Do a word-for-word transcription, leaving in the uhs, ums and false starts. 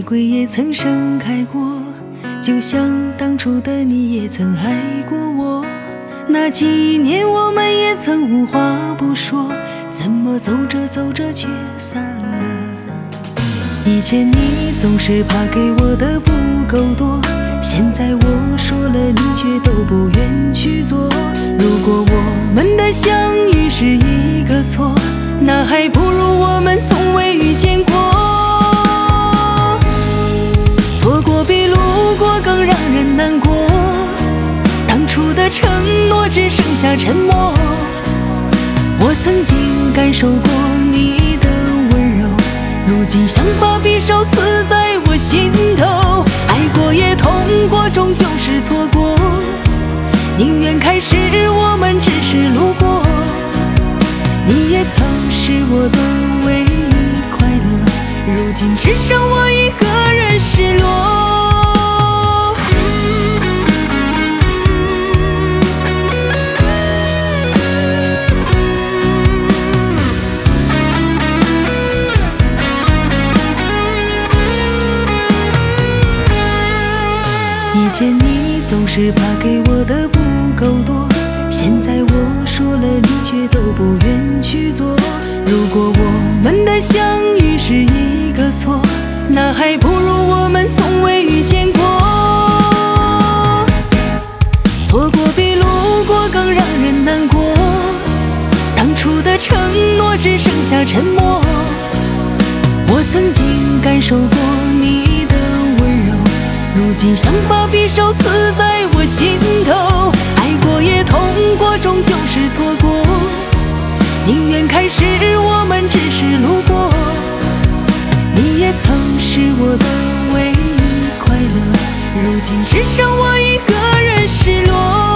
瑰也曾盛开过，就像当初的你也曾爱过我。那几年我们也曾无话不说，怎么走着走着却散了？以前你总是怕给我的不够多，现在我说了你却都不愿去做。如果我们的相遇是一个错，那还不如我们从未遇见过。错过比路过更让人难过，当初的承诺只剩下沉默。我曾经感受过你的温柔，如今想把匕首刺在我心头。爱过也痛过，终究是错过，宁愿开始我们只是路过。你也曾是我的唯一快乐，如今只剩我一个人失落。以前你总是怕给我的不够多，现在我说了你却都不愿去做。如果我们的相遇是一个错，那还不如我们从未遇见过。错过比路过更让人难过，当初的承诺只剩下沉默。我曾经感受过你的温柔，如今想把匕首刺在我心头。爱过也痛过，终究是错过，宁愿开始我们只是路过。你也曾是我的唯一快乐，如今只剩我一个人失落。